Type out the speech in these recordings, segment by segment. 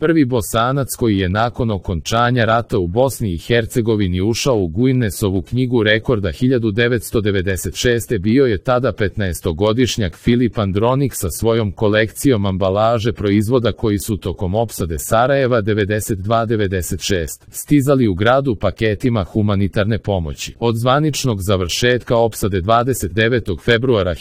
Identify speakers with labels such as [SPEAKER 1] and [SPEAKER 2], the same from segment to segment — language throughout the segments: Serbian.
[SPEAKER 1] prvi Bosanac koji je nakon okončanja rata u Bosni i Hercegovini ušao u Guinnessovu knjigu rekorda 1996. bio je tada 15-godišnjak Filip Andronik sa svojom kolekcijom ambalaže proizvoda koji su tokom opsade Sarajeva 92-96 stizali u gradu paketima humanitarne pomoći. Od zvaničnog završetka opsade 29. februara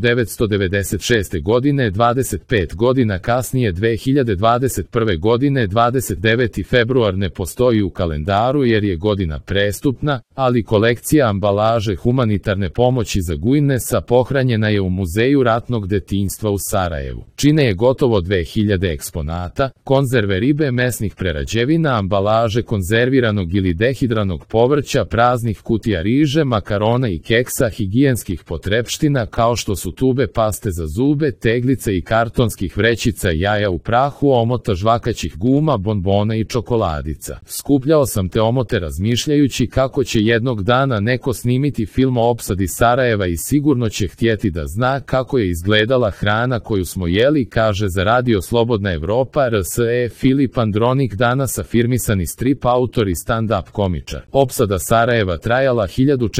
[SPEAKER 1] 1996. godine, 25 godina kasnije 2021. godine 29. februar ne postoji u kalendaru jer je godina prestupna, ali kolekcija ambalaže humanitarne pomoći za Guinnessa pohranjena je u Muzeju ratnog detinjstva u Sarajevu. Čine je gotovo 2000 eksponata, konzerve ribe, mesnih prerađevina, ambalaže konzerviranog ili dehidranog povrća, praznih kutija riže, makarona i keksa, higijenskih potrepština kao što su tube paste za zube, teglice i kartonskih vrećica, jaja u prahu, omota žvakaćih guma, bonbona i čokoladica. Skupljao sam te omote razmišljajući kako će jednog dana neko snimiti film o opsadi Sarajeva i sigurno će htjeti da zna kako je izgledala hrana koju smo jeli, kaže za Radio Slobodna Evropa RSE Filip Andronik, danas afirmisani strip autor i stand-up komičar. Opsada Sarajeva trajala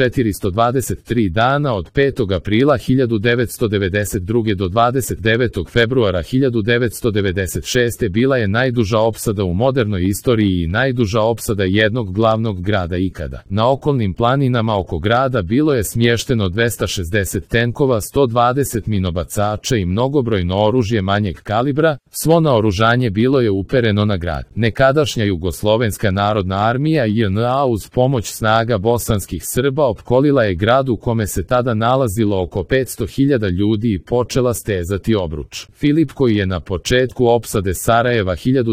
[SPEAKER 1] 1423 dana od 5. aprila 1992. do 29. februara 1996. bila je najduža opsada u modernoj istoriji i najduža opsada jednog glavnog grada ikada. Na okolnim planinama oko grada bilo je smješteno 260 tenkova, 120 minobacača i mnogobrojno oružje manjeg kalibra, svo naoružanje bilo je upereno na grad. Nekadašnja Jugoslovenska narodna armija JNA uz pomoć snaga bosanskih Srba opkolila je grad u kome se tada nalazilo oko 500.000 ljudi i počela stezati obruč. Filip, koji je na početku opsade Sarajeva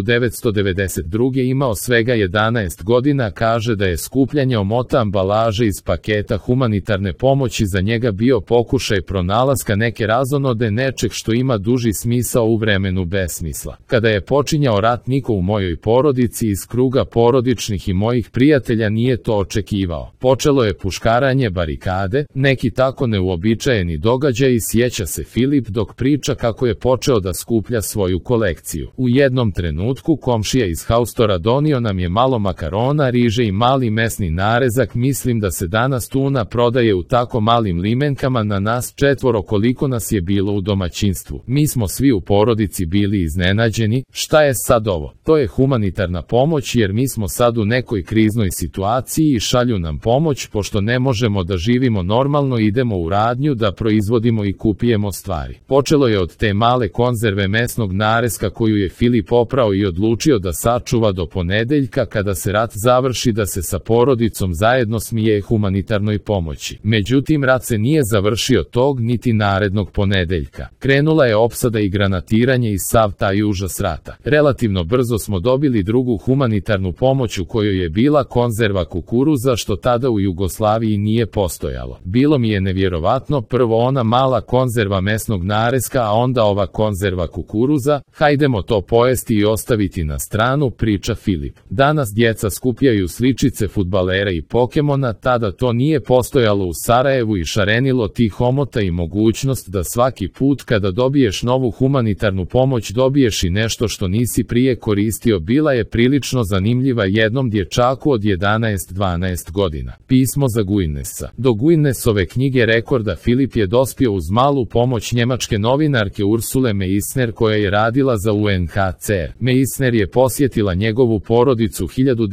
[SPEAKER 1] 1992. imao svega 11 godina, kaže da je skupljanje omota ambalaže iz paketa humanitarne pomoći za njega bio pokušaj pronalaska neke razonode, nečeg što ima duži smisao u vremenu besmisla. Kada je počinjao rat, niko u mojoj porodici iz kruga porodičnih i mojih prijatelja nije to očekivao. Počelo je puškaranje barikade, neki tako neuobičajeni događaji, sjeća se Filip dok priča kako je počeo da skuplja svoju kolekciju. U jednom trenutku komšija iz haustora donio nam je malo makarona, riže i mali mesni narezak, mislim da se danas tuna prodaje u tako malim limenkama na nas četvoro koliko nas je bilo u domaćinstvu. Mi smo svi u porodici bili iznenađeni, šta je sad ovo? To je humanitarna pomoć jer mi smo sad u nekoj kriznoj situaciji i šalju nam pomoć pošto ne možemo da živimo normalno, idemo u radnju da proizvodimo i kupijemo stvari. Počelo je od te male konzerve mesnog narezka koju je Filip oprao i odlučio da sačuva do ponedeljka kada se rat završi da se sa porodicom zajedno smije humanitarnoj pomoći. Međutim, rat se nije završio tog niti narednog ponedeljka. Krenula je opsada i granatiranje i sav taj užas rata. Relativno brzo smo dobili drugu humanitarnu pomoć u kojoj je bila konzerva kukuruza što tada u Jugoslaviji nije postojalo. Bilo mi je nevjerovatno, prvo ona mala konzerva mesnog narezka, a onda ova konzerva kukuruza, hajdemo to pojesti i ostaviti na stranu, priča Filip. Danas djeca skupljaju sličice fudbalera i Pokemona, tada to nije postojalo u Sarajevu i šarenilo tih omota i mogućnost da svaki put kada dobiješ novu humanitarnu pomoć dobiješ i nešto što nisi prije koristio bila je prilično zanimljiva jednom dječaku od 11-12 godina. Pismo za Guinnessa. Do Guinnessove knjige rekorda Filip je dospio uz malu pomoć njemačke novinarke Ursule Meissner koja je radila za UNHCR. Meissner je posjetila njegovu porodicu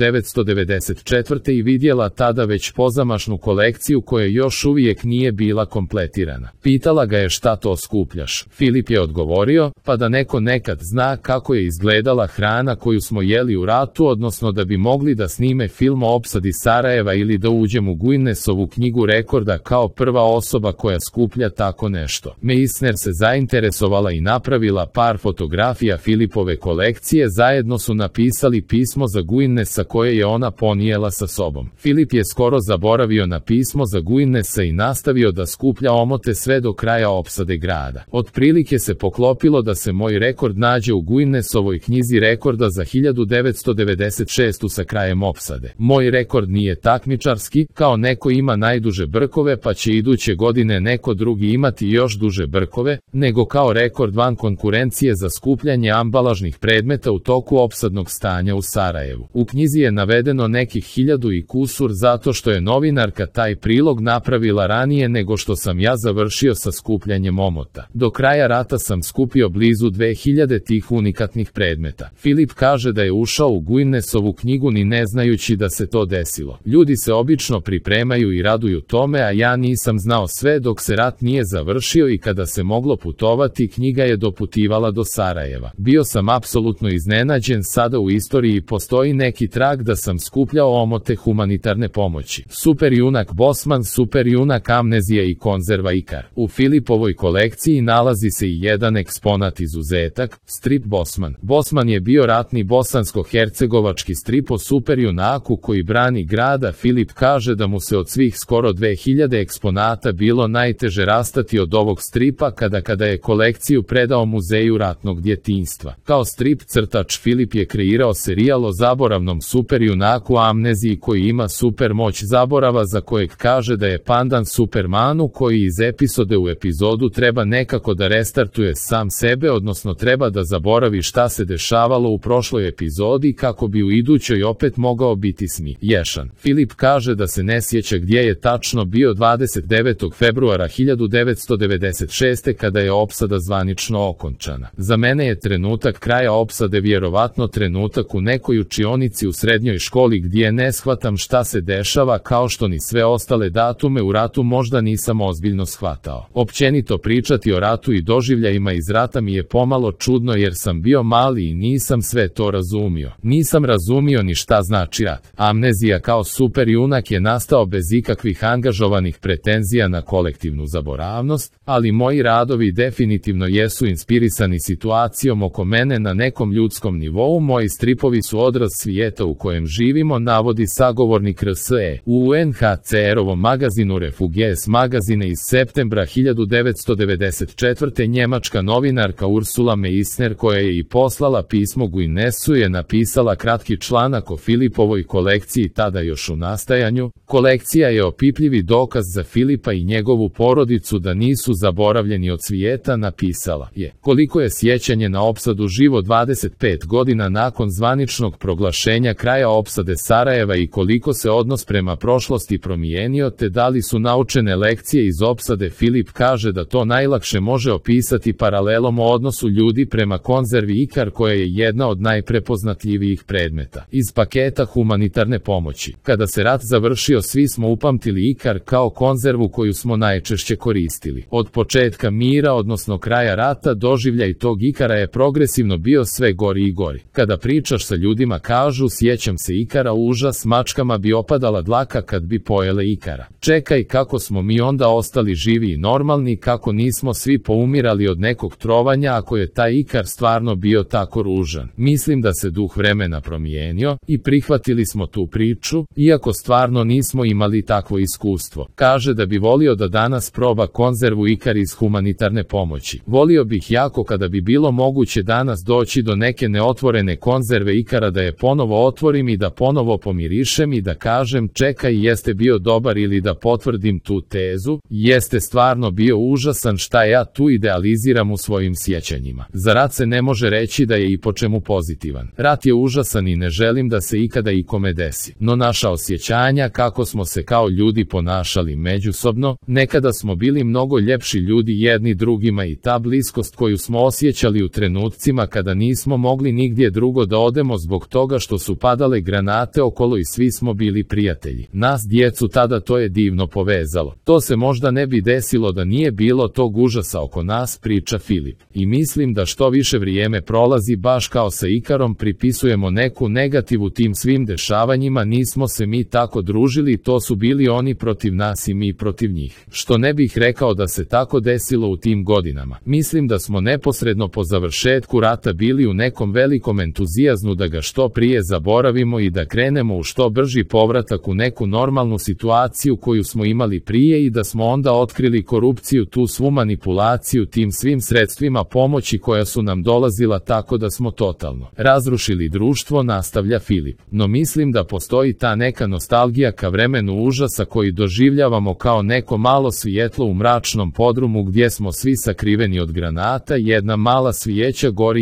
[SPEAKER 1] 1994. i vidjela tada već pozamašnu kolekciju koja još uvijek nije bila kompletirana. Pitala ga je šta to skupljaš. Filip je odgovorio, pa da neko nekad zna kako je izgledala hrana koju smo jeli u ratu, odnosno da bi mogli da snime film o opsadi Sarajeva ili da uđem u Guinnessovu knjigu rekorda kao prva osoba koja skuplja tako nešto. Meissner se zainteresovala i napravila par fotografija Filipove kolekcije, zajedno su napisali pismo za Guinnessa koje je ona ponijela sa sobom. Filip je skoro zaboravio na pismo za Guinnessa i nastavio da skuplja omote sve do kraja opsade grada. Otprilike se poklopilo da se moj rekord nađe u Guinnessovoj knjizi rekorda za 1996. sa krajem opsade. Moj rekord nije takmičarski, kao neko ima najduže brkove pa će iduće godine neko drugi imati još duže brkove, nego kao rekord van konkurencije za skupljanje ambalažnih predmeta predmeta u toku opsadnog stanja u Sarajevu. U knjizi je navedeno nekih 1000 i kusur zato što je novinarka taj prilog napravila ranije nego što sam ja završio sa skupljanjem omota. Do kraja rata sam skupio blizu 2000 tih unikatnih predmeta. Filip kaže da je ušao u Guinnessovu knjigu ni ne znajući da se to desilo. Ljudi se obično pripremaju i raduju tome, a ja nisam znao sve dok se rat nije završio i kada se moglo putovati, knjiga je doputivala do Sarajeva. Bio sam apsolutno iznenađen, sada u istoriji postoji neki trag da sam skupljao omote humanitarne pomoći. Super junak Bosman, super junak Amnezija i konzerva Ikar. U Filipovoj kolekciji nalazi se i jedan eksponat izuzetak, strip Bosman. Bosman je bio ratni bosansko-hercegovački strip o super junaku koji brani grada. Filip kaže da mu se od svih skoro 2000 eksponata bilo najteže rastati od ovog stripa kada je kolekciju predao Muzeju ratnog djetinjstva. Kao strip crtač Filip je kreirao serijal o zaboravnom super junaku Amneziji koji ima super moć zaborava, za kojeg kaže da je pandan Supermanu koji iz epizode u epizodu treba nekako da restartuje sam sebe, odnosno treba da zaboravi šta se dešavalo u prošloj epizodi kako bi u idućoj opet mogao biti smiješan. Filip kaže da se ne sjeća gdje je tačno bio 29. februara 1996. kada je opsada zvanično okončana. Za mene je trenutak kraja opsade vjerovatno trenutak u nekoj učionici u srednjoj školi gdje ne shvatam šta se dešava, kao što ni sve ostale datume u ratu možda nisam ozbiljno shvatao. Općenito pričati o ratu i doživljajima iz rata mi je pomalo čudno jer sam bio mali i nisam sve to razumio. Nisam razumio ni šta znači rat. Amnezija kao super junak je nastao bez ikakvih angažovanih pretenzija na kolektivnu zaboravnost, ali moji radovi definitivno jesu inspirisani situacijom oko mene na nekom ljudskom nivou. Moji stripovi su odraz svijeta u kojem živimo, navodi sagovornik RSE. U UNHCR-ovom magazinu Refugees magazine iz septembra 1994. njemačka novinarka Ursula Meissner, koja je i poslala pismo Guinnessu, je napisala kratki članak o Filipovoj kolekciji tada još u nastajanju. Kolekcija je opipljivi dokaz za Filipa i njegovu porodicu da nisu zaboravljeni od svijeta, napisala je. Koliko je sjećanje na opsadu živo 25 godina nakon zvaničnog proglašenja kraja opsade Sarajeva i koliko se odnos prema prošlosti promijenio, te da li su naučene lekcije iz opsade. Filip kaže da to najlakše može opisati paralelom o odnosu ljudi prema konzervi Ikar, koja je jedna od najprepoznatljivijih predmeta iz paketa humanitarne pomoći. Kada se rat završio, svi smo upamtili Ikar kao konzervu koju smo najčešće koristili. Od početka mira, odnosno kraja rata, doživljaj tog Ikara je progresivno bio sve gori i gori. Kada pričaš sa ljudima kažu, sjećam se Ikara, užas, mačkama bi opadala dlaka kad bi pojele Ikara. Čekaj, kako smo mi onda ostali živi i normalni, kako nismo svi poumirali od nekog trovanja ako je taj Ikar stvarno bio tako ružan. Mislim da se duh vremena promijenio i prihvatili smo tu priču, iako stvarno nismo imali takvo iskustvo. Kaže da bi volio da danas proba konzervu Ikar iz humanitarne pomoći. Volio bih jako kada bi bilo moguće danas doći do neke neotvorene konzerve Ikara, da je ponovo otvorim i da ponovo pomirišem i da kažem čekaj, jeste bio dobar, ili da potvrdim tu tezu, jeste stvarno bio užasan, šta ja tu idealiziram u svojim sjećanjima. Za rat se ne može reći da je i po čemu pozitivan. Rat je užasan i ne želim da se ikada ikome desi. No naša osjećanja, kako smo se kao ljudi ponašali međusobno, nekada smo bili mnogo ljepši ljudi jedni drugima i ta bliskost koju smo osjećali u trenutcima kada nismo mogli nigdje drugo da odemo zbog toga što su padale granate okolo i svi smo bili prijatelji. Nas djecu tada to je divno povezalo. To se možda ne bi desilo da nije bilo tog užasa oko nas, priča Filip. I mislim da što više vrijeme prolazi, baš kao sa Ikarom, pripisujemo neku negativu tim svim dešavanjima. Nismo se mi tako družili, to su bili oni protiv nas i mi protiv njih. Što ne bih rekao da se tako desilo u tim godinama. Mislim da smo neposredno po završetku rata bili u nekom velikom entuzijazmu da ga što prije zaboravimo i da krenemo u što brži povratak u neku normalnu situaciju koju smo imali prije, i da smo onda otkrili korupciju, tu svu manipulaciju tim svim sredstvima pomoći koja su nam dolazila, tako da smo totalno razrušili društvo, nastavlja Filip. No mislim da postoji ta neka nostalgija ka vremenu užasa koji doživljavamo kao neko malo svijetlo u mračnom podrumu gdje smo svi sakriveni od granata, jedna mala svijeća gori i mi smo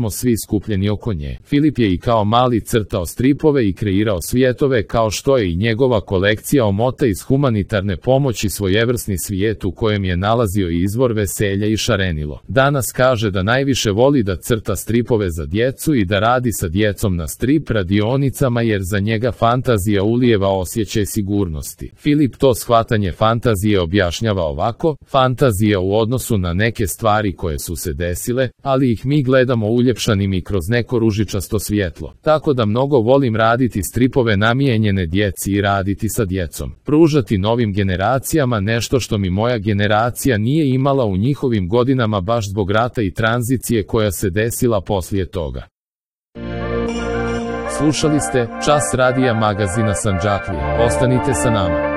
[SPEAKER 1] smo svi skupljeni oko nje. Filip je i kao mali crtao stripove i kreirao svijetove, kao što je i njegova kolekcija omota iz humanitarne pomoći svojevrsni svijet u kojem je nalazio i izvor veselja i šarenilo. Danas kaže da najviše voli da crta stripove za djecu i da radi sa djecom na strip radionicama jer za njega fantazija ulijeva osjećaj sigurnosti. Filip to shvatanje fantazije objašnjava ovako: fantazija u odnosu na neke stvari koje su se desile, ali ih mi gledamo uljepšanim i kroz neko ružičasto svjetlo. Tako da mnogo volim raditi stripove namijenjene djeci i raditi sa djecom. Pružati novim generacijama nešto što mi moja generacija nije imala u njihovim godinama baš zbog rata i tranzicije koja se desila poslije toga. Slušali ste Čas radija magazina Sandžaklije. Ostanite sa nama.